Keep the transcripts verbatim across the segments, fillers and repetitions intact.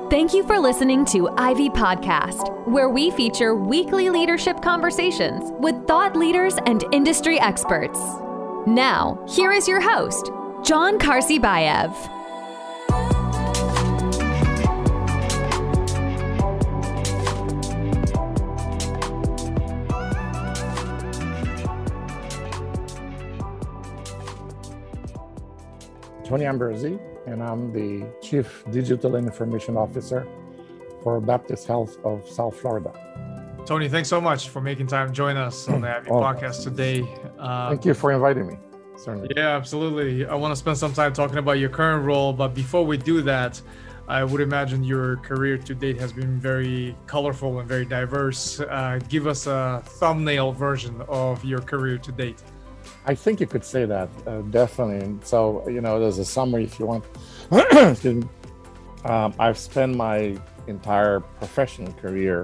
Thank you for listening to Ivy Podcast, where we feature weekly leadership conversations with thought leaders and industry experts. Now, here is your host, John Karsibayev. Tony Ambrossi, and I'm the Chief Digital and Information Officer for Baptist Health of South Florida. Tony, thanks so much for making time to join us on the Ivy oh, podcast today. Uh, thank you for inviting me. Certainly. Yeah, absolutely. I want to spend some time talking about your current role, but before we do that, I would imagine your career to date has been very colorful and very diverse. Uh, give us a thumbnail version of your career to date. I think you could say that, uh, definitely. And so, you know, there's a summary if you want. Excuse me. Um, I've spent my entire professional career,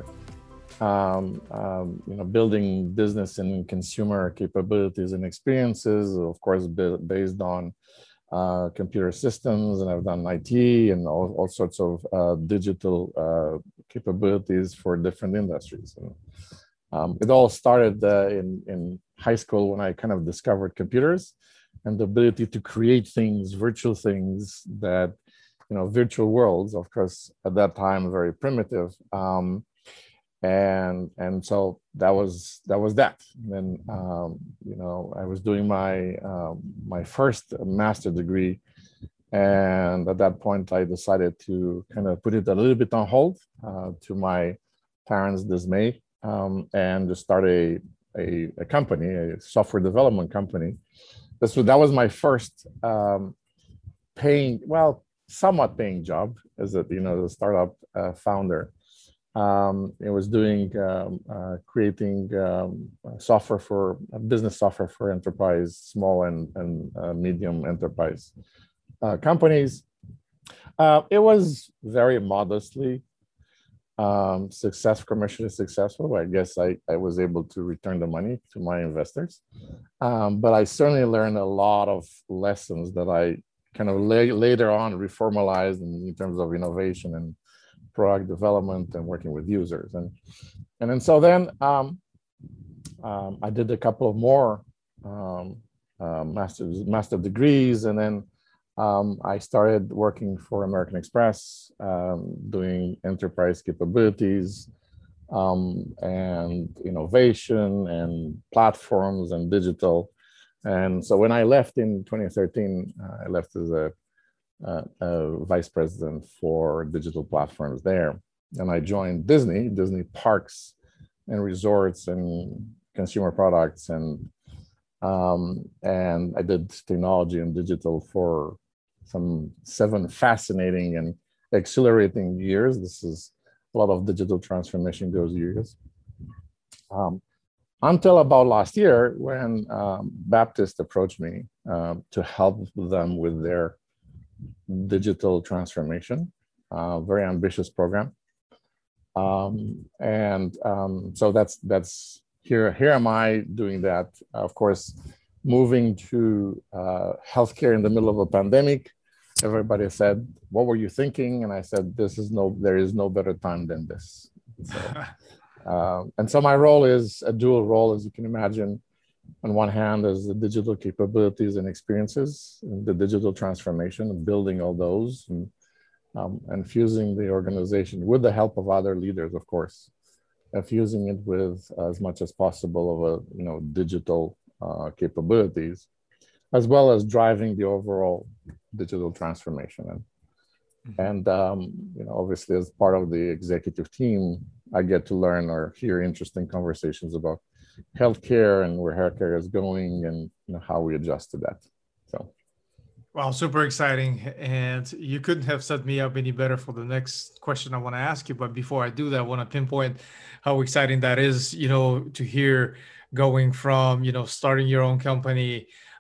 um, um, you know, building business and consumer capabilities and experiences, of course, based on uh, computer systems, and I've done I T and all, all sorts of uh, digital uh, capabilities for different industries. And, um, it all started uh, in, in high school when I kind of discovered computers and the ability to create things, virtual things that, you know, virtual worlds, of course, at that time, very primitive. Um, and and so that was that was that. And then, um, you know, I was doing my um, my first master degree. And at that point, I decided to kind of put it a little bit on hold uh, to my parents' dismay, um, and just start a A, a company, a software development company. This was, that was my first um, paying, well, somewhat paying job as a, you know, the startup uh, founder. Um, it was doing, um, uh, creating um, software for, uh, business software for enterprise, small and, and uh, medium enterprise uh, companies. Uh, it was very modestly Um, success, commercially successful. I guess I, I was able to return the money to my investors. Um, but I certainly learned a lot of lessons that I kind of la- later on reformalized in, in terms of innovation and product development and working with users. And, and then so then um, um, I did a couple of more um, uh, master's, master degrees, and then Um, I started working for American Express, um, doing enterprise capabilities um, and innovation and platforms and digital. And so when I left in twenty thirteen, uh, I left as a, a, a vice president for digital platforms there. And I joined Disney, Disney Parks and Resorts and consumer products. And, um, and I did technology and digital for some seven fascinating and exhilarating years. This is a lot of digital transformation those years. Um, until about last year, when um, Baptist approached me uh, to help them with their digital transformation, uh, very ambitious program. Um, and um, so that's that's here. Here am I doing that. Of course, moving to uh, healthcare in the middle of a pandemic. Everybody said, "What were you thinking?" And I said, "This is no, there is no better time than this." So, uh, and so my role is a dual role, as you can imagine. On one hand, as the digital capabilities and experiences, and the digital transformation, and building all those, and, um, and fusing the organization with the help of other leaders, of course, and fusing it with as much as possible of a, you know, digital uh, capabilities, as well as driving the overall digital transformation. And, mm-hmm. and um, you know, obviously, as part of the executive team, I get to learn or hear interesting conversations about healthcare and where healthcare is going, and, you know, how we adjust to that. So, wow, super exciting. And you couldn't have set me up any better for the next question I want to ask you. But before I do that, I want to pinpoint how exciting that is, you know, to hear going from, you know, starting your own company,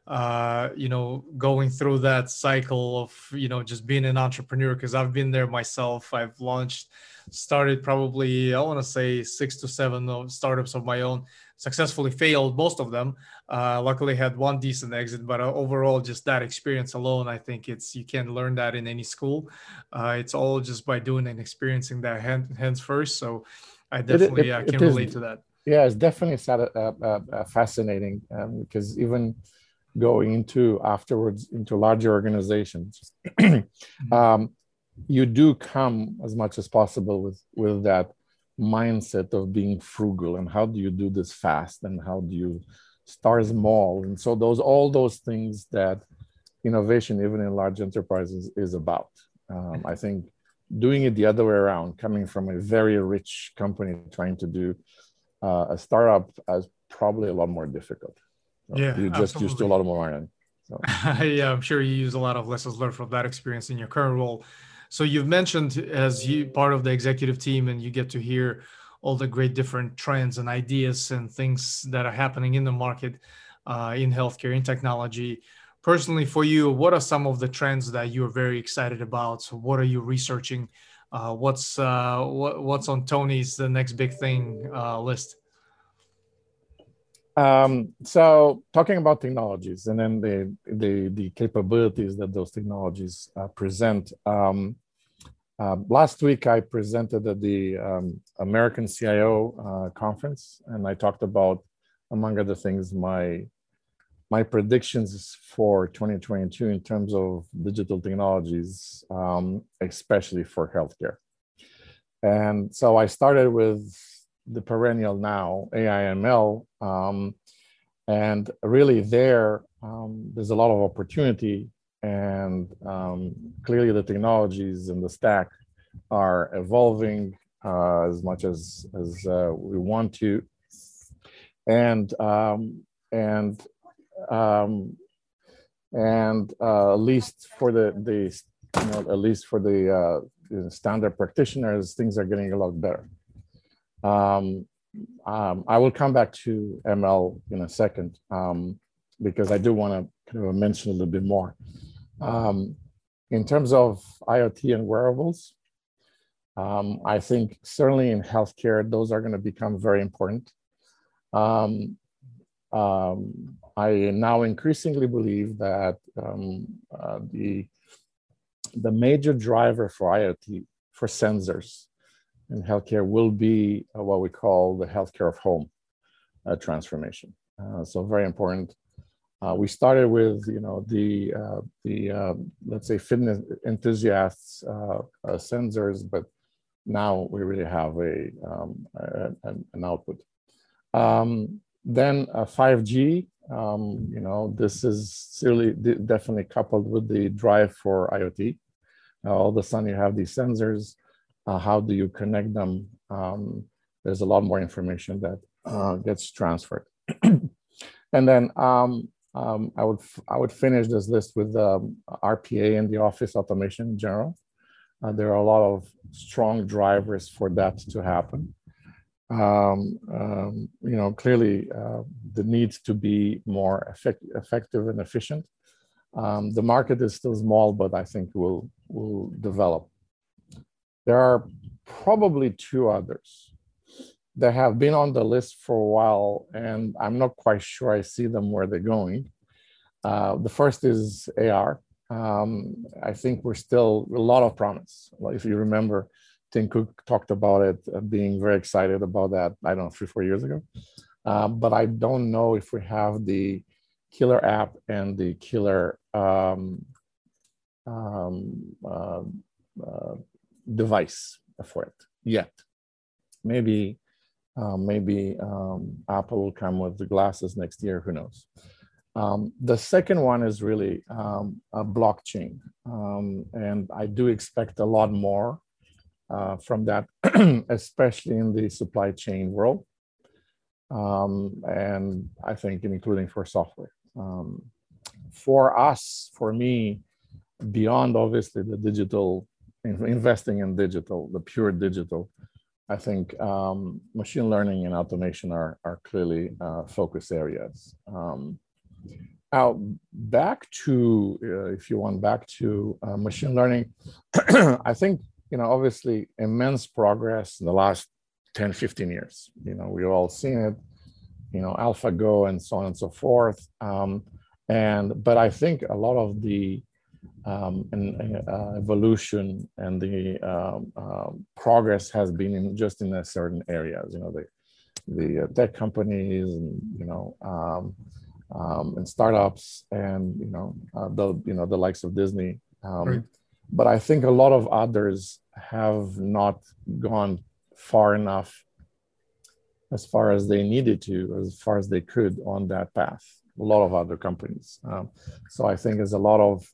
uh, you know, going through that cycle of, you know, just being an entrepreneur, because I've been there myself. I've launched, started probably, I want to say six to seven of startups of my own, successfully failed, most of them. Uh, luckily had one decent exit, but uh, overall, just that experience alone, I think it's, you can't learn that in any school. Uh, it's all just by doing and experiencing that hand, hands first. So I It, definitely it, uh, it can is, relate to that. yeah, it's definitely sat- uh, uh, uh, fascinating um, because even going into afterwards into larger organizations, um, you do come as much as possible with with that mindset of being frugal and how do you do this fast and how do you start small, and so those all those things that innovation even in large enterprises is about. um, I think doing it the other way around, coming from a very rich company trying to do uh, a startup, is probably a lot more difficult. So Yeah, you just used to a absolutely. lot more learning. So. Yeah, I'm sure you use a lot of lessons learned from that experience in your current role. So you've mentioned as you part of the executive team and you get to hear all the great different trends and ideas and things that are happening in the market, uh, in healthcare, in technology. Personally, for you, what are some of the trends that you're very excited about? So what are you researching? Uh, what's uh, what, what's on Tony's the next big thing uh, list? Um, so talking about technologies and then the the, the capabilities that those technologies uh, present. Um, uh, last week, I presented at the um, American C I O uh, conference, and I talked about, among other things, my my predictions for twenty twenty-two in terms of digital technologies, um, especially for healthcare. And so I started with the perennial now, A I M L. Um, and really there, um, there's a lot of opportunity, and um, clearly the technologies and the stack are evolving uh, as much as, as uh, we want to. And, um, and, um, and uh, at least for the, the you know, at least for the, uh, the standard practitioners, things are getting a lot better. Um, um, I will come back to M L in a second um, because I do want to kind of mention a little bit more. Um, in terms of IoT and wearables, um, I think certainly in healthcare, those are going to become very important. Um, um, I now increasingly believe that um, uh, the, the major driver for IoT, for sensors, in healthcare will be uh, what we call the healthcare of home uh, transformation. Uh, so very important. Uh, we started with, you know, the uh, the uh, let's say fitness enthusiasts uh, uh, sensors, but now we really have a, um, a an output. Um, then uh, five G. Um, you know, this is really definitely coupled with the drive for IoT. Uh, all of a sudden, you have these sensors. Uh, how do you connect them? Um, there's a lot more information that uh, gets transferred. And then um, um, I would I would finish this list with um, R P A and the office automation in general. Uh, there are a lot of strong drivers for that to happen. Um, um, you know, clearly uh, the need to be more effect effective and efficient. Um, the market is still small, but I think will will develop. There are probably two others that have been on the list for a while, and I'm not quite sure I see them where they're going. Uh, the first is A R. Um, I think we're still a lot of promise. If you remember, Tim Cook talked about it, uh, being very excited about that, I don't know, three, four years ago. Uh, but I don't know if we have the killer app and the killer um, um, uh, uh, device for it yet. Maybe, uh, maybe um, Apple will come with the glasses next year. Who knows? Um, the second one is really um, a blockchain, um, and I do expect a lot more uh, from that, especially in the supply chain world, um, and I think including for software. Um, for us, for me, beyond obviously the digital, investing in digital, the pure digital, I think um, machine learning and automation are, are clearly uh, focus areas. Um, Now, back to, uh, if you want, back to uh, machine learning, I think, you know, obviously immense progress in the last ten, fifteen years. You know, we've all seen it, you know, AlphaGo and so on and so forth. Um, and, but I think a lot of the um, and, uh, evolution and the um, uh, progress has been in just in a certain areas, you know, the, the uh, tech companies and, you know, um, um, and startups and, you know, uh, the, you know, the likes of Disney. Um, Right. But I think a lot of others have not gone far enough as far as they needed to, as far as they could on that path. A lot of other companies. Um, so I think there's a lot of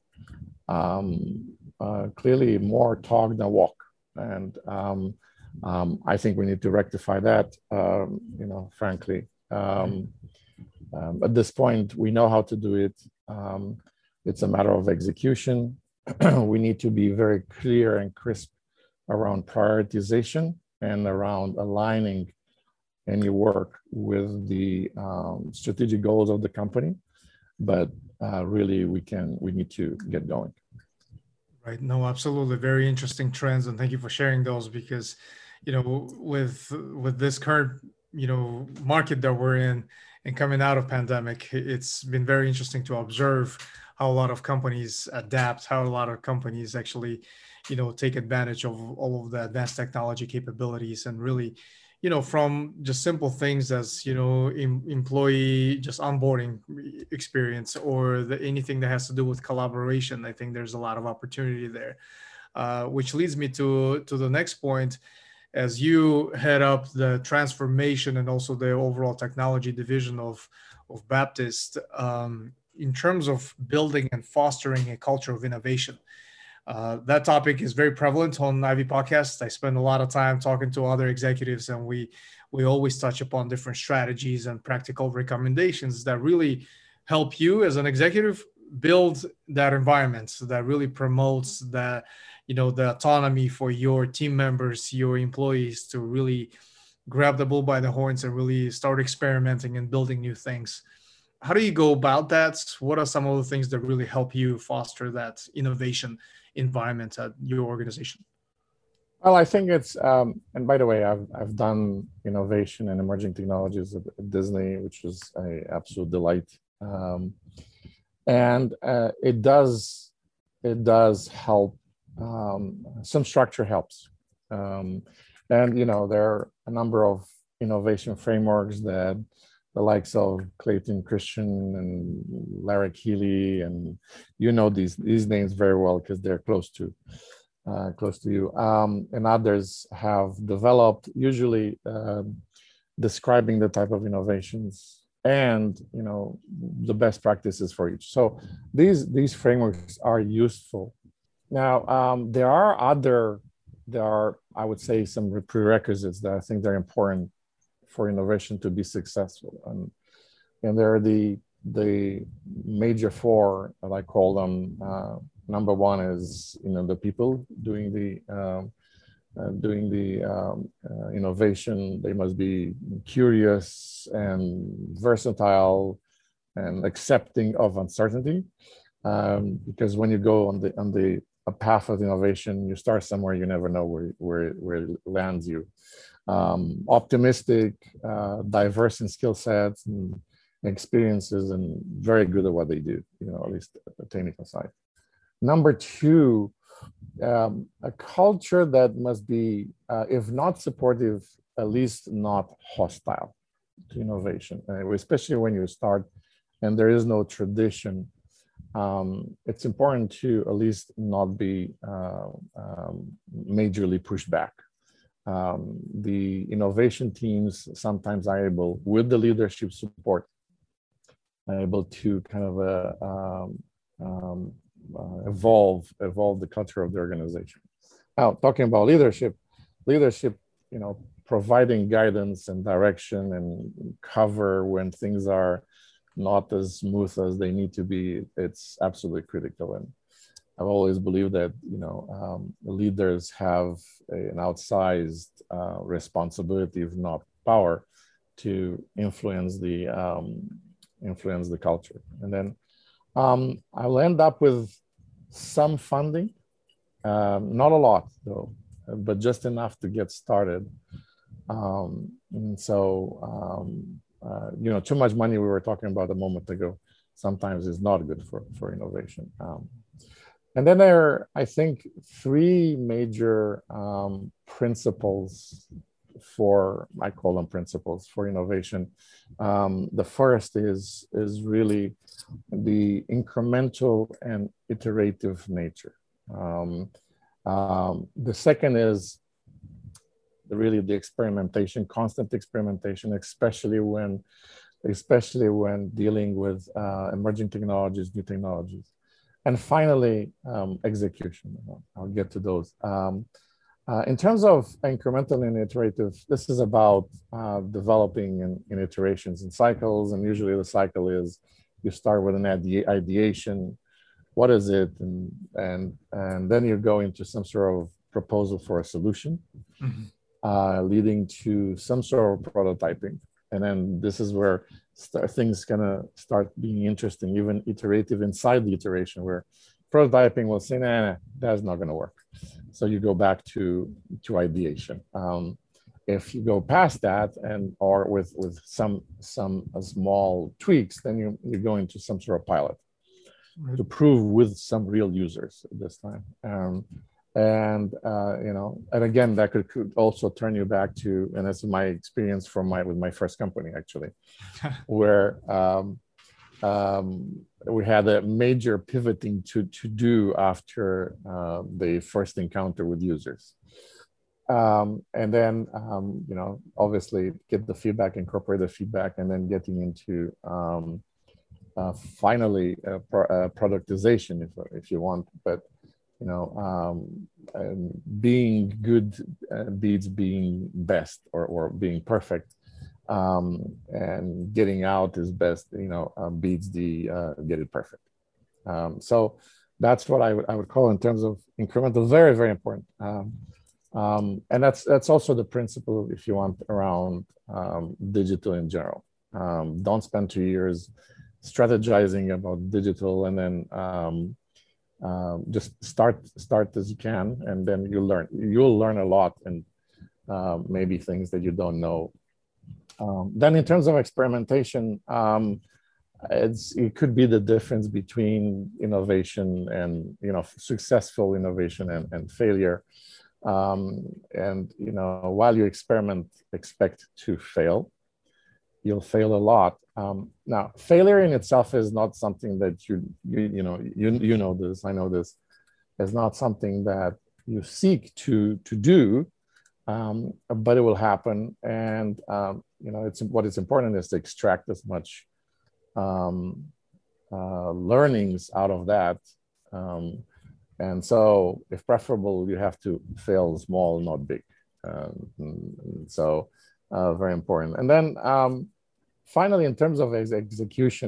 um, uh, clearly more talk than walk. And um, um, I think we need to rectify that, um, you know, frankly. Um, um, at this point, we know how to do it. Um, it's a matter of execution. We need to be very clear and crisp around prioritization and around aligning any work with the um, strategic goals of the company. But uh, really, we can, we need to get going. Right. No, absolutely. Very interesting trends. And thank you for sharing those because, you know, with, with this current, you know, market that we're in and coming out of pandemic, it's been very interesting to observe how a lot of companies adapt, how a lot of companies actually, you know, take advantage of all of the advanced technology capabilities and really, you know, from just simple things as, you know, em- employee just onboarding experience or the, anything that has to do with collaboration. I think there's a lot of opportunity there, uh, which leads me to, to the next point. As you head up the transformation and also the overall technology division of, of Baptist, um, in terms of building and fostering a culture of innovation. Uh, that topic is very prevalent on Ivy Podcast. I spend a lot of time talking to other executives, and we we always touch upon different strategies and practical recommendations that really help you as an executive build that environment that really promotes that, you know, the autonomy for your team members, your employees to really grab the bull by the horns and really start experimenting and building new things. How do you go about that? What are some of the things that really help you foster that innovation environment at your organization? Well, I think it's, um, and by the way, I've, I've done innovation and emerging technologies at, at Disney, which was an absolute delight. Um, and uh, it does, it does help. Um, some structure helps. Um, and, you know, there are a number of innovation frameworks that the likes of Clayton Christian and Larry Keeley, and you know these these names very well because they're close to uh, close to you. Um, and others have developed, usually uh, describing the type of innovations and you know the best practices for each. So these these frameworks are useful. Now um, there are other there are I would say some prerequisites that I think they're important for innovation to be successful. And, and there are the, the major four, that I call them. Uh, number one is, you know, the people doing the, um, uh, doing the um, uh, innovation. They must be curious and versatile and accepting of uncertainty. Um, because when you go on the, on the a path of innovation, you start somewhere, you never know where, where, where it lands you. Um, optimistic, uh, diverse in skill sets and experiences, and very good at what they do, you know, at least at the technical side. Number two, um, a culture that must be, uh, if not supportive, at least not hostile to innovation, uh, especially when you start and there is no tradition. Um, it's important to at least not be uh, um, majorly pushed back. Um, the innovation teams sometimes are able, with the leadership support, are able to kind of uh, um, um, uh, evolve, evolve the culture of the organization. Now, talking about leadership, leadership, you know, providing guidance and direction and cover when things are not as smooth as they need to be, it's absolutely critical. And I've always believed that, you know, um, leaders have a, an outsized uh, responsibility, if not power, to influence the um, influence the culture. And then Um, I'll end up with some funding, um, not a lot though, but just enough to get started. Um, and so, um, uh, you know, too much money we were talking about a moment ago sometimes is not good for, for innovation. Um, and then there are, I think, three major um, principles for, I call them principles for innovation. Um, the first is, is really the incremental and iterative nature. Um, um, the second is really the experimentation, constant experimentation, especially when, especially when dealing with uh, emerging technologies, new technologies. And finally, um, execution. I'll get to those. Um, uh, in terms of incremental and iterative, this is about uh, developing in, in iterations and cycles. And usually the cycle is you start with an ide ideation. What is it? And, and, and then you go into some sort of proposal for a solution, mm-hmm. uh, leading to some sort of prototyping. And then this is where start, things gonna start being interesting, even iterative inside the iteration, where prototyping will say, nah, nah, that's not gonna work. So you go back to, to ideation. Um, if you go past that and or with, with some, some uh, small tweaks, then you, you go into some sort of pilot right. to prove with some real users this time. Um, And, uh, you know, and again, that could, could also turn you back to, and that's my experience from my, with my first company, actually, where um, um, we had a major pivoting to, to do after uh, the first encounter with users. Um, and then, um, you know, obviously get the feedback, incorporate the feedback, and then getting into um, uh, finally uh, pro uh, productization, if, if you want, but you know, um, and being good uh, beats being best or, or being perfect, um, and getting out is best, you know, uh, beats the uh, get it perfect. Um, so that's what I would, I would call in terms of incremental, very, very important. Um, um, and that's, that's also the principle, if you want, around um, digital in general. Um, don't spend two years strategizing about digital and then um, Um, just start start as you can, and then you'll learn. You'll learn a lot, and uh, maybe things that you don't know. Um, then, in terms of experimentation, um, it's it could be the difference between innovation and you know successful innovation and, and failure. Um, and you know, while you experiment, expect to fail. You'll fail a lot. Um, now, failure in itself is not something that you, you, you know, you, you know this, I know this, is not something that you seek to, to do, um, but it will happen. And, um, you know, it's, what is important is to extract as much um, uh, learnings out of that. Um, and so if preferable, you have to fail small, not big. Um, so, Uh, very important. And then um, finally, in terms of ex execution,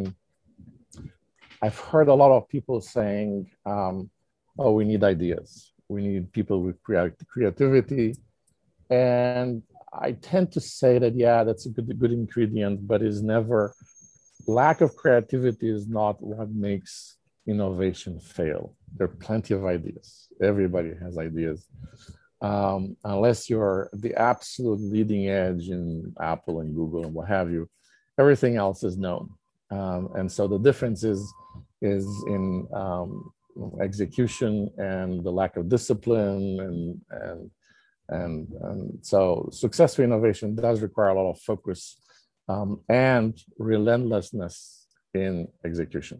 I've heard a lot of people saying, um, oh, we need ideas. We need people with creativity. And I tend to say that, yeah, that's a good, good ingredient, but is never, lack of creativity is not what makes innovation fail. There are plenty of ideas. Everybody has ideas. Um, unless you're the absolute leading edge in Apple and Google and what have you, everything else is known. Um, and so the difference is, is in um, execution and the lack of discipline. And, and, and, and so successful innovation does require a lot of focus um, and relentlessness in execution.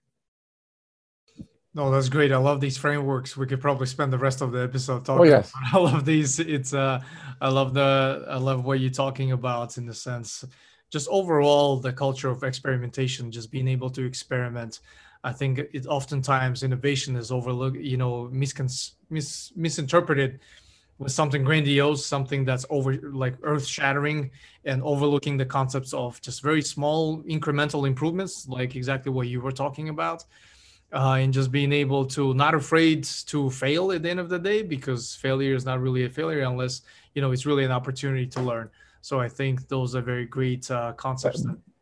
No, that's great. I love these frameworks. We could probably spend the rest of the episode talking oh, yes. about all of these. It's uh, I love the I love what you're talking about in the sense, just overall the culture of experimentation, just being able to experiment. I think it oftentimes innovation is overlooked, you know, miscon mis misinterpreted with something grandiose, something that's over like earth shattering, and overlooking the concepts of just very small incremental improvements, like exactly what you were talking about. Uh, and just being able to not afraid to fail at the end of the day, because failure is not really a failure unless, you know, it's really an opportunity to learn. So I think those are very great uh, concepts.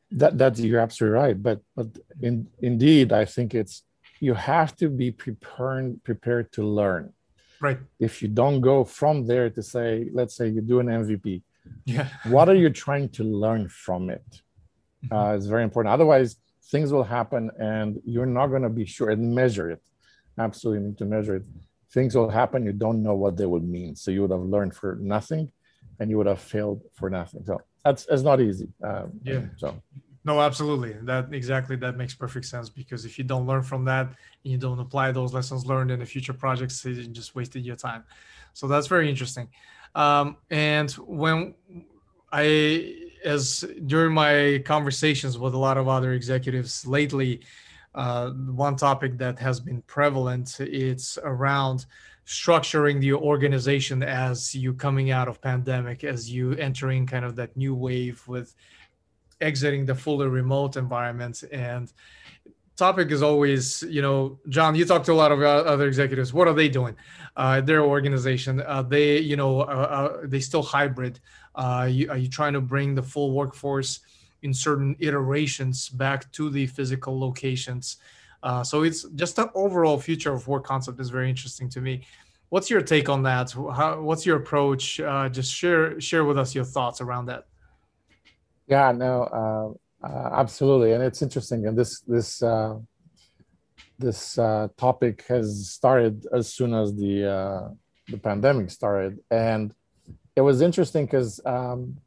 That that you're absolutely right. But but in, indeed, I think it's you have to be prepared prepared to learn. Right. If you don't go from there to say, let's say you do an M V P, yeah, what are you trying to learn from it? Mm-hmm. Uh, it's very important. Otherwise, things will happen and you're not going to be sure and measure it. Absolutely need to measure it. Things will happen, you don't know what they would mean. So you would have learned for nothing and you would have failed for nothing. So that's it's not easy. Um, yeah. So no, absolutely. That exactly that makes perfect sense, because if you don't learn from that and you don't apply those lessons learned in the future projects, you just wasted your time. So that's very interesting. Um, and when I, as during my conversations with a lot of other executives lately, uh, one topic that has been prevalent, it's around structuring the organization as you coming out of pandemic, as you entering kind of that new wave with exiting the fully remote environment. And topic is always, you know, John, you talk to a lot of other executives. What are they doing? Uh, their organization, uh, they, you know, uh, uh, they still hybrid. Uh, you, are you trying to bring the full workforce in certain iterations back to the physical locations? Uh, so it's just the overall future of work concept is very interesting to me. What's your take on that? How, what's your approach? Uh, just share share with us your thoughts around that. Yeah, no, uh, uh, absolutely, and it's interesting. And this this uh, this uh, topic has started as soon as the uh, the pandemic started, and it was interesting because um,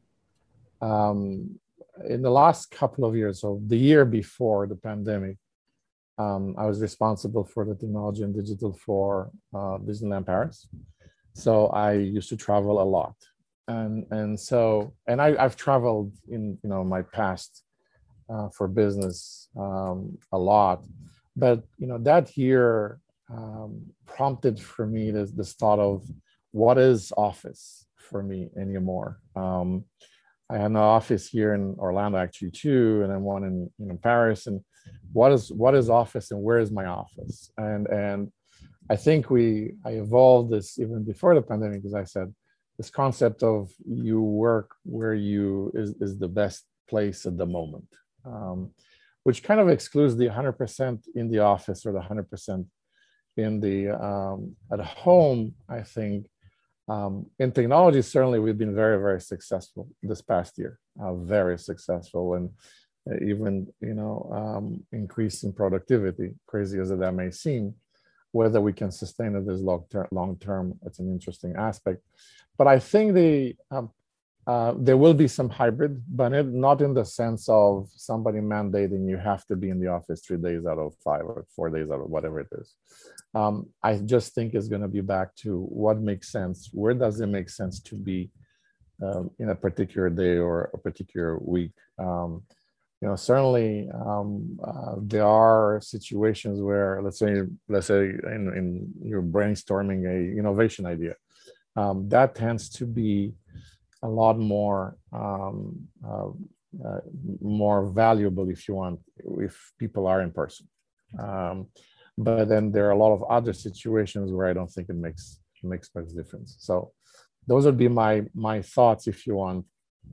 um, in the last couple of years, so the year before the pandemic, um, I was responsible for the technology and digital for uh, Disneyland Paris. So I used to travel a lot. And and so and I, I've traveled in you know my past uh, for business um, a lot, but you know that year um, prompted for me this this thought of what is office for me anymore. Um, I had an office here in Orlando actually too, and then one in you know Paris. And what is what is office and where is my office? And and I think we I evolved this even before the pandemic, as I said. This concept of you work where you is, is the best place at the moment, um, which kind of excludes the one hundred percent in the office or the one hundred percent in the um, at home. I think um, in technology, certainly we've been very, very successful this past year, uh, very successful, and even you know um, increase in productivity, crazy as that may seem. Whether we can sustain it as long term, long term, it's an interesting aspect. But I think the um, uh, there will be some hybrid, but it, not in the sense of somebody mandating you have to be in the office three days out of five or four days out of whatever it is. Um, I just think it's going to be back to what makes sense. Where does it make sense to be um, in a particular day or a particular week? Um, You know, certainly um, uh, there are situations where, let's say, let's say, in, in you're brainstorming a innovation idea, um, that tends to be a lot more um, uh, uh, more valuable, if you want, if people are in person. Um, but then there are a lot of other situations where I don't think it makes it makes much difference. So those would be my my thoughts, if you want,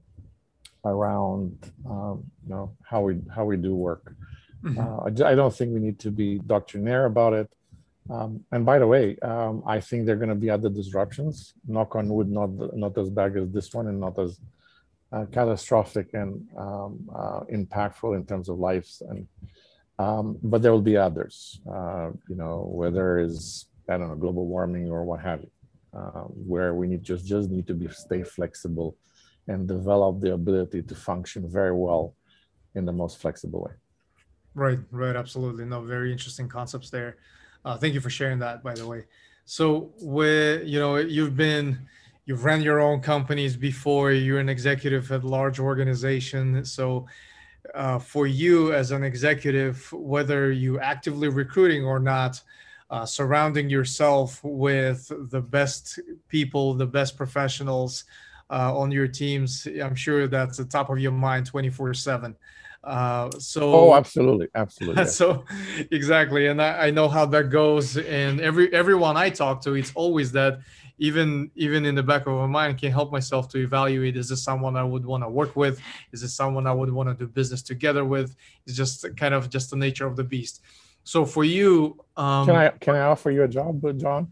around um, you know how we how we do work. Mm-hmm. uh, I, I don't think we need to be doctrinaire about it. Um, and by the way, um, I think there are going to be other disruptions. Knock on wood, not not as bad as this one, and not as uh, catastrophic and um, uh, impactful in terms of lives. And um, but there will be others. Uh, you know, whether it's I don't know global warming or what have you, uh, where we need just just need to be stay flexible and develop the ability to function very well in the most flexible way. Right, right, absolutely. No, very interesting concepts there. Uh, thank you for sharing that, by the way. So, with you know, you've been, you've ran your own companies before. You're an executive at a large organization. So, uh, for you as an executive, whether you actively recruiting or not, uh, surrounding yourself with the best people, the best professionals uh, on your teams, I'm sure that's the top of your mind twenty-four seven. Uh, so oh, absolutely, absolutely. Yes. So exactly, and I, I know how that goes. And every everyone I talk to, it's always that even even in the back of my mind, can't help myself to evaluate: is this someone I would want to work with? Is this someone I would want to do business together with? It's just kind of just the nature of the beast. So for you, um, can I can I offer you a job, John?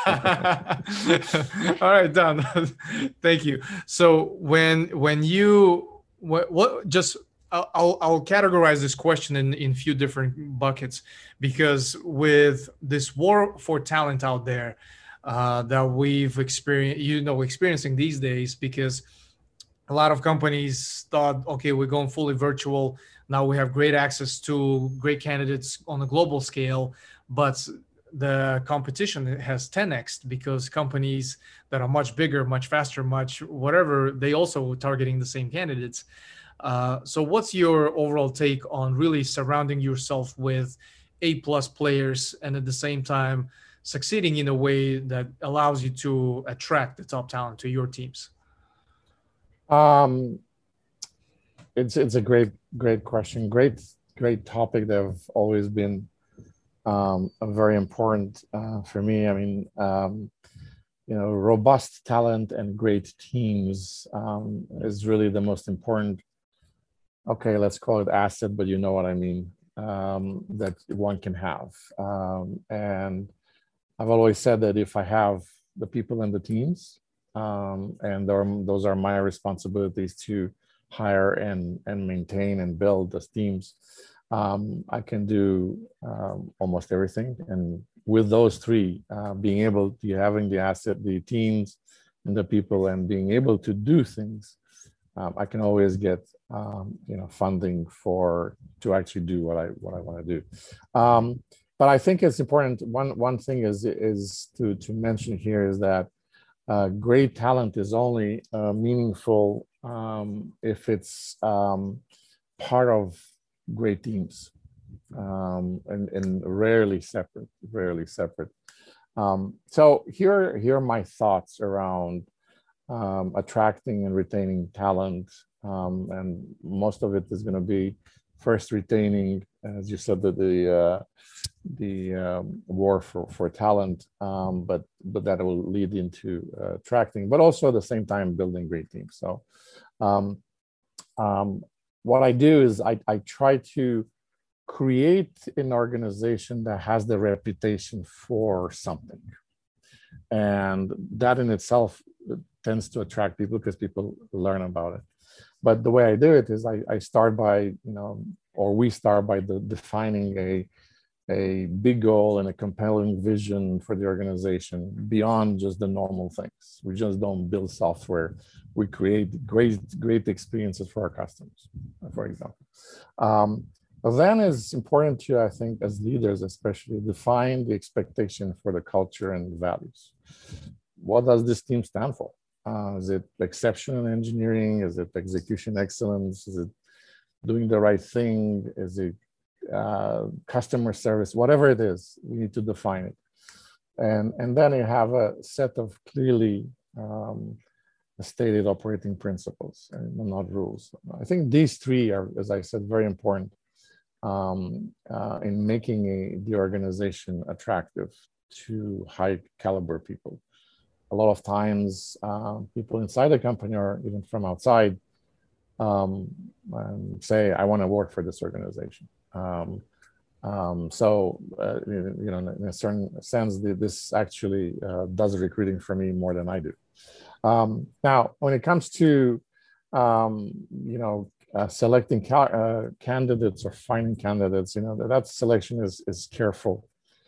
All right, done. Thank you. So when when you what, what just I'll I'll categorize this question in in few different buckets, because with this war for talent out there uh, that we've experienced, you know, experiencing these days, because a lot of companies thought, okay, we're going fully virtual. Now we have great access to great candidates on a global scale, but the competition has ten x, because companies that are much bigger, much faster, much whatever, they also targeting the same candidates. Uh, so what's your overall take on really surrounding yourself with A plus players and at the same time succeeding in a way that allows you to attract the top talent to your teams? Um, it's it's a great great question, great great topic that have always been um, very important uh, for me. I mean, um, you know, robust talent and great teams um, is really the most important. Okay, let's call it asset, but you know what I mean, um, that one can have. Um, and I've always said that if I have the people and the teams, um, and those are my responsibilities to hire and, and maintain and build those teams, um, I can do um, almost everything. And with those three, uh, being able to having the asset, the teams, and the people, and being able to do things, um, I can always get um, you know funding for to actually do what I what I want to do. Um, but I think it's important. One one thing is is to to mention here is that uh, great talent is only uh, meaningful um, if it's um, part of great teams, um, and, and rarely separate, rarely separate. Um, so here, here are my thoughts around um, attracting and retaining talent. Um, and most of it is going to be first retaining, as you said, the the, uh, the um, war for, for talent, um, but but that will lead into uh, attracting, but also at the same time building great teams. So um, um, what I do is I, I try to create an organization that has the reputation for something. And that in itself tends to attract people because people learn about it. But the way I do it is I, I start by, you know, or we start by the, defining a, a big goal and a compelling vision for the organization beyond just the normal things. We just don't build software. We create great, great experiences for our customers, for example. Um, then it's important to, I think, as leaders especially, define the expectation for the culture and values. What does this team stand for? Uh, is it exceptional engineering? Is it execution excellence? Is it doing the right thing? Is it uh, customer service? Whatever it is, we need to define it. And, and then you have a set of clearly um, stated operating principles and not rules. I think these three are, as I said, very important um, uh, in making a, the organization attractive to high caliber people. A lot of times, uh, people inside the company or even from outside um, um, say, I want to work for this organization. Um, um, so, uh, you know, in a certain sense, this actually uh, does recruiting for me more than I do. Um, now, when it comes to, um, you know, uh, selecting ca uh, candidates or finding candidates, you know, that, that selection is, is careful.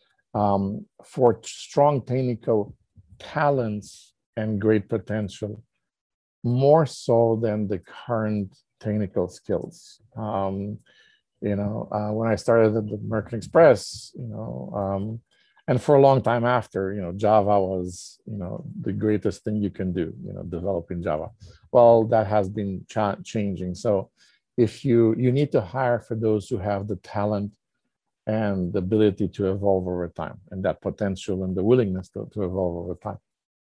Um, for strong technical talents and great potential, more so than the current technical skills. Um, you know, uh, when I started at the American Express, you know, um, and for a long time after, you know, Java was, you know, the greatest thing you can do, you know, developing Java. Well, that has been ch changing. So if you, you need to hire for those who have the talent and the ability to evolve over time, and that potential and the willingness to, to evolve over time.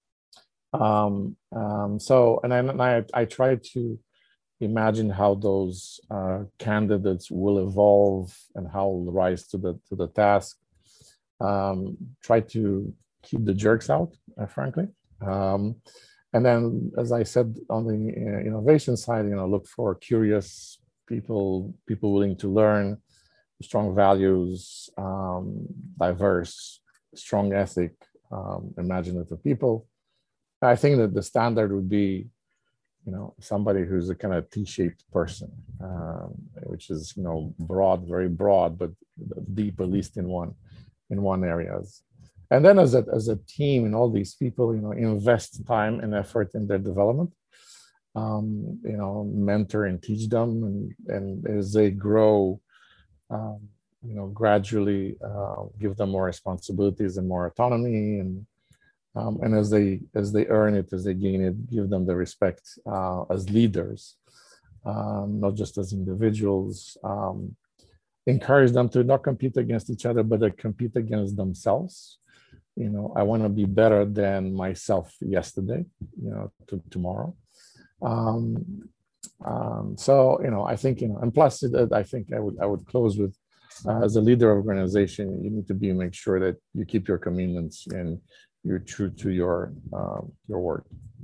Um, um, so, and I, and I, I try to imagine how those uh, candidates will evolve and how will rise to the, to the task. Um, try to keep the jerks out, uh, frankly. Um, and then, as I said, on the uh, innovation side, you know, look for curious people, people willing to learn, strong values, um, diverse, strong ethic, um, imaginative people. I think that the standard would be, you know, somebody who's a kind of T-shaped person, um, which is, you know, broad, very broad, but deep, at least in one, in one areas. And then as a, as a team and all these people, you know, invest time and effort in their development, um, you know, mentor and teach them. And, and as they grow, um, you know, gradually uh, give them more responsibilities and more autonomy. And, um, and as they, as they earn it, as they gain it, give them the respect uh, as leaders, um, not just as individuals. Um, encourage them to not compete against each other, but to compete against themselves. You know, I want to be better than myself yesterday, you know, to tomorrow. Um, um, so, you know, I think, you know, and plus, I think I would I would close with, uh, as a leader of organization, you need to be make sure that you keep your commitments and you're true to your um, your word.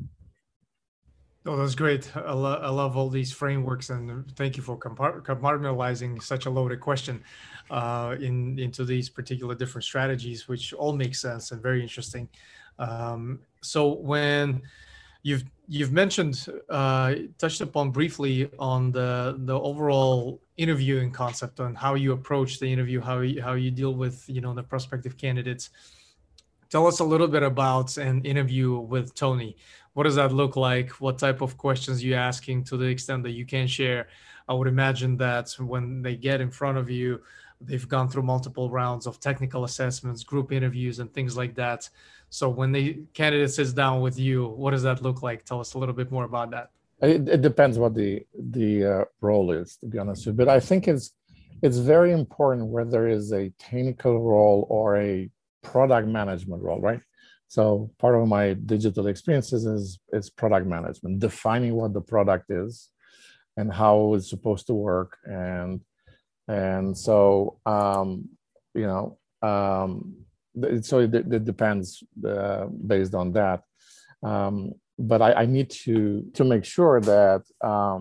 Oh, that's great. I, lo- I love all these frameworks, and thank you for compart- compartmentalizing such a loaded question uh, in into these particular different strategies, which all make sense and very interesting. Um, so when you've you've mentioned uh, touched upon briefly on the the overall interviewing concept and how you approach the interview, how you, how you deal with you know the prospective candidates. Tell us a little bit about an interview with Tony. What does that look like? What type of questions are you asking, to the extent that you can share? I would imagine that when they get in front of you, they've gone through multiple rounds of technical assessments, group interviews, and things like that. So when the candidate sits down with you, what does that look like? Tell us a little bit more about that. It, it depends what the the uh, role is, to be honest with you. But I think it's it's very important whether there is a technical role or a product management role, right? So part of my digital experiences is, is product management, defining what the product is and how it's supposed to work. And, and so, um, you know, um, so it, it depends uh, based on that. Um, but I, I need to, to make sure that um,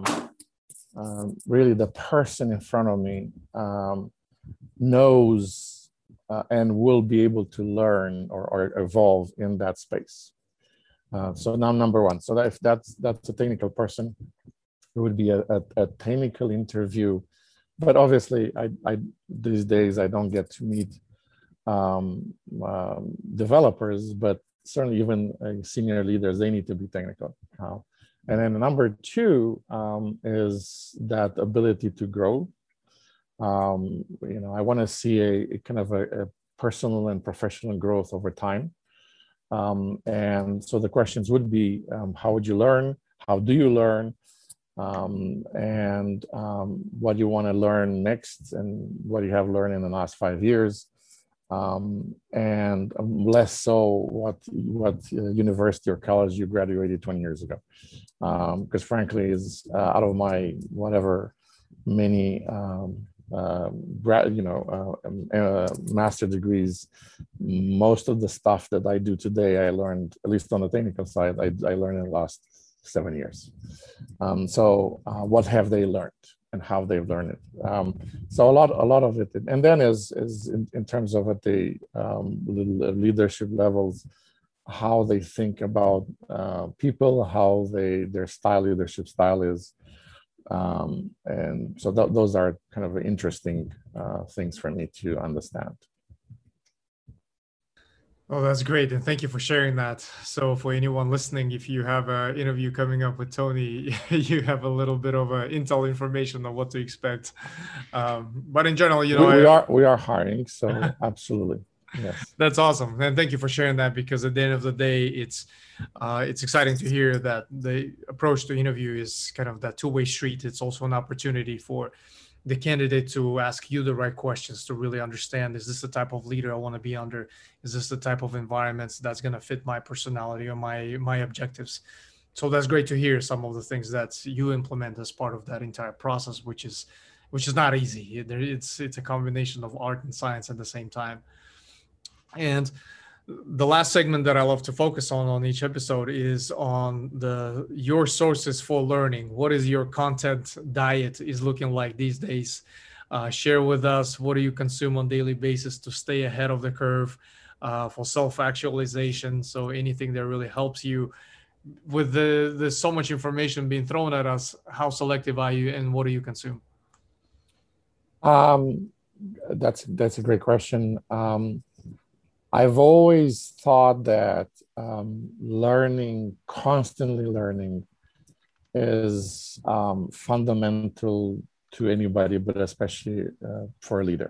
um, really the person in front of me um, knows Uh, and will be able to learn or, or evolve in that space. Uh, so now, number one, so that if that's that's a technical person, it would be a, a, a technical interview. But obviously, I, I these days I don't get to meet um, um, developers, but certainly even uh, senior leaders, they need to be technical. Uh, and then number two um, is that ability to grow. Um, you know, I want to see a, a kind of a, a personal and professional growth over time. Um, and so the questions would be, um, how would you learn? How do you learn? Um, and um, what you want to learn next, and what you have learned in the last five years. Um, and less so what, what uh, university or college you graduated twenty years ago. Because um, frankly, is uh, out of my whatever many um, Uh, you know, uh, uh, master degrees, most of the stuff that I do today, I learned, at least on the technical side, I, I learned in the last seven years. Um, so uh, what have they learned and how they've learned it? Um, so a lot, a lot of it, and then is, is in, in terms of at the um, leadership levels, how they think about uh, people, how they, their style, leadership style is. Um, and so th those are kind of interesting uh, things for me to understand. Oh, that's great. And thank you for sharing that. So for anyone listening, if you have an interview coming up with Tony, you have a little bit of uh, intel information on what to expect. Um, but in general, you know, we, we I, are we are hiring, so absolutely. Yes. That's awesome. And thank you for sharing that, because at the end of the day, it's uh, it's exciting to hear that the approach to interview is kind of that two-way street. It's also an opportunity for the candidate to ask you the right questions to really understand, is this the type of leader I want to be under? Is this the type of environments that's going to fit my personality or my, my objectives? So that's great to hear some of the things that you implement as part of that entire process, which is, which is not easy. It's, it's a combination of art and science at the same time. And the last segment that I love to focus on on each episode is on the your sources for learning. What is your content diet is looking like these days? Uh, share with us, what do you consume on a daily basis to stay ahead of the curve, uh, for self-actualization? So anything that really helps you with the there's so much information being thrown at us. How selective are you, and what do you consume? Um, that's that's a great question. Um, I've always thought that um, learning, constantly learning, is um, fundamental to anybody, but especially uh, for a leader.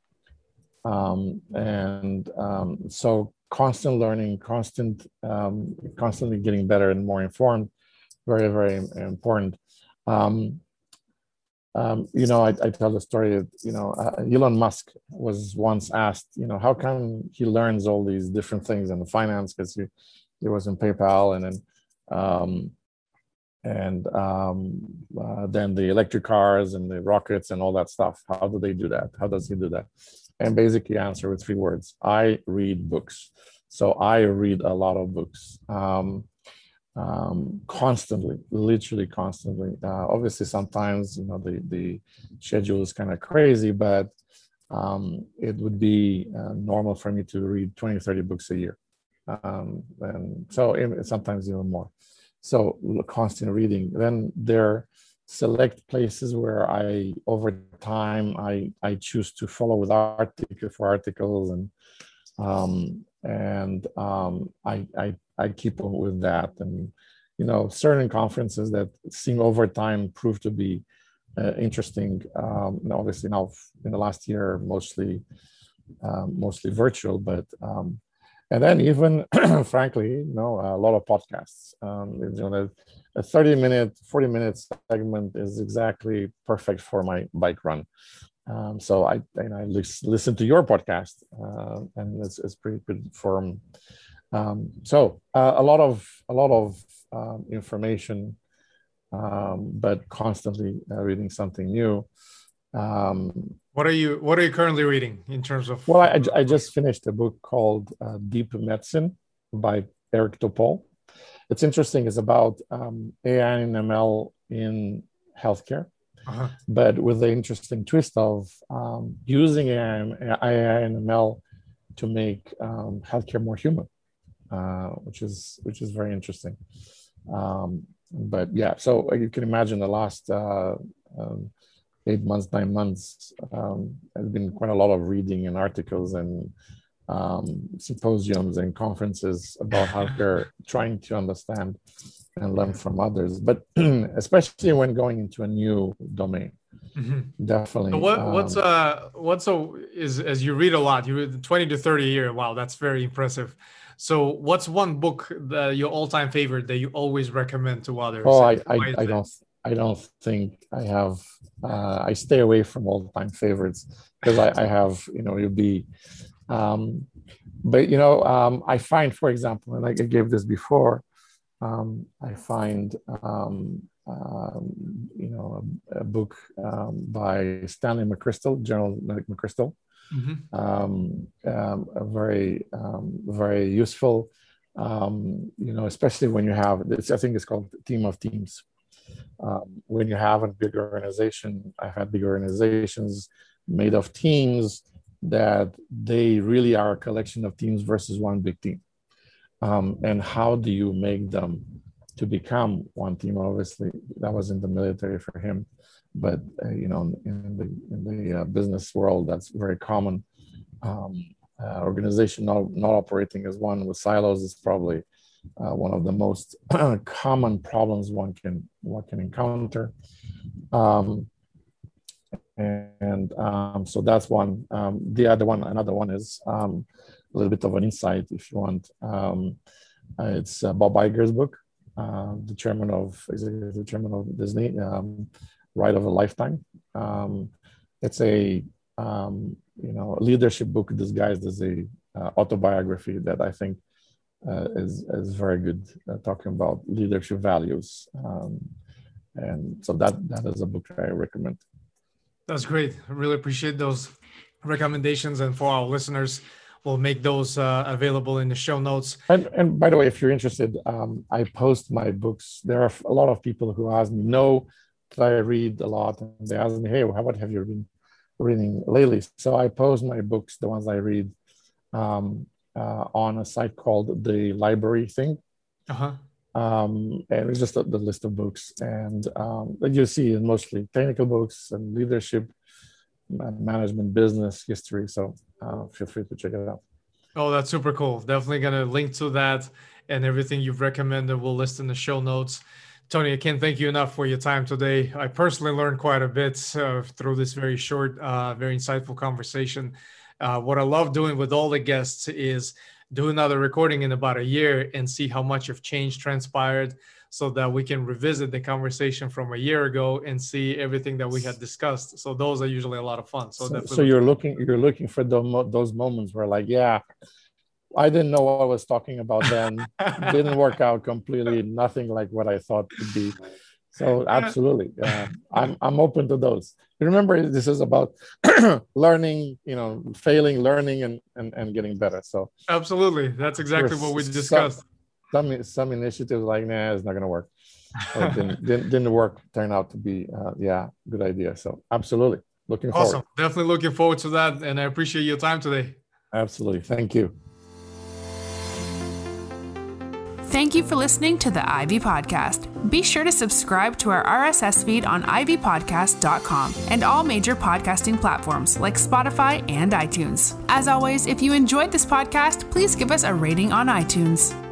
Um, and um, so constant learning, constant, um, constantly getting better and more informed, very, very important. Um, um, you know, I, I tell the story of, you know, uh, Elon Musk was once asked, you know, how come he learns all these different things in the finance, because he, he was in PayPal, and then um, and um, uh, then the electric cars and the rockets and all that stuff. How do they do that? How does he do that? And basically answer with three words: I read books. So I read a lot of books, um, um, constantly, literally constantly. Uh, obviously, sometimes, you know, the, the schedule is kind of crazy, but um, it would be uh, normal for me to read twenty, thirty books a year. Um, and so it, sometimes even more. So constant reading. Then there are select places where I, over time, I, I choose to follow with article for articles, and um, and um, I, I I keep on with that. And you know, certain conferences that seem over time prove to be uh, interesting. Um, and obviously now in the last year, mostly um, mostly virtual, but um, and then even frankly, you know, a lot of podcasts. Um, you know, a thirty minute, forty minute segment is exactly perfect for my bike run. Um, so I, and I listen to your podcast, uh, and it's, it's pretty good form. Um, so uh, a lot of a lot of um, information, um, but constantly uh, reading something new. Um, what are you What are you currently reading in terms of? Well, I, I just finished a book called uh, Deep Medicine by Eric Topol. It's interesting. It's about um, A I and M L in healthcare. Uh-huh. But with the interesting twist of um, using A I and M L to make um, healthcare more human, uh, which is which is very interesting. Um, but yeah, so you can imagine the last uh, um, eight months, nine months, um, there's been quite a lot of reading and articles and um, symposiums and conferences about healthcare, trying to understand and learn from others, but especially when going into a new domain. Mm-hmm. Definitely. So what, what's um, uh what's so is as you read a lot, you read twenty to thirty a year. Wow, that's very impressive. So what's one book that your all-time favorite that you always recommend to others? Oh, I I, I don't I don't think I have. Uh, I stay away from all-time favorites because I, I have, you know, you'll be. Um, but you know, um, I find, for example, and I gave this before. Um, I find, um, um, you know, a, a book um, by Stanley McChrystal, General McChrystal, mm-hmm. um, um, a very, um, very useful, um, you know, especially when you have, this, I think it's called Team of Teams. Um, when you have a big organization, I've had big organizations made of teams that they really are a collection of teams versus one big team. Um, and how do you make them to become one team? Obviously, that was in the military for him, but uh, you know, in the in the uh, business world, that's very common. Um, uh, organization not not operating as one with silos is probably uh, one of the most common problems one can one can encounter. Um, and um, so that's one. Um, the other one, another one is. Um, a little bit of an insight if you want. Um, uh, it's uh, Bob Iger's book, uh, the chairman of executive chairman of Disney, um, Ride of a Lifetime. Um, it's a um, you know leadership book disguised as a uh, autobiography that I think uh, is is very good, uh, talking about leadership values. Um, and so that that is a book I recommend. That's great. I really appreciate those recommendations. And for our listeners, we'll make those uh, available in the show notes. And, and by the way, if you're interested, um, I post my books. There are a lot of people who ask me, know that I read a lot, and they ask me, hey, what have you been reading lately? So I post my books, the ones I read, um, uh, on a site called The Library Thing. Uh-huh. Um, and it's just the, the list of books. And um, you see mostly technical books and leadership, management, business, history. So uh, feel free to check it out. Oh, that's super cool. Definitely going to link to that, and everything you've recommended we'll list in the show notes. Tony, I can't thank you enough for your time today. I personally learned quite a bit uh, through this very short, uh, very insightful conversation. Uh, what I love doing with all the guests is do another recording in about a year and see how much of change transpired, so that we can revisit the conversation from a year ago and see everything that we had discussed. So those are usually a lot of fun. So, so, so you're looking, you're looking for those, those moments where like, yeah, I didn't know what I was talking about then. Didn't work out completely. Nothing like what I thought would be. So absolutely, uh, I'm I'm open to those. Remember, this is about learning, you know, failing, learning, and, and and getting better. So absolutely, that's exactly what we discussed. Some, some some initiatives like, nah, it's not going to work. Or didn't, didn't didn't work. Turned out to be, uh, yeah, good idea. So absolutely, looking forward. Awesome, definitely looking forward to that, and I appreciate your time today. Absolutely, thank you. Thank you for listening to the Ivy Podcast. Be sure to subscribe to our R S S feed on ivy podcast dot com and all major podcasting platforms like Spotify and iTunes. As always, if you enjoyed this podcast, please give us a rating on iTunes.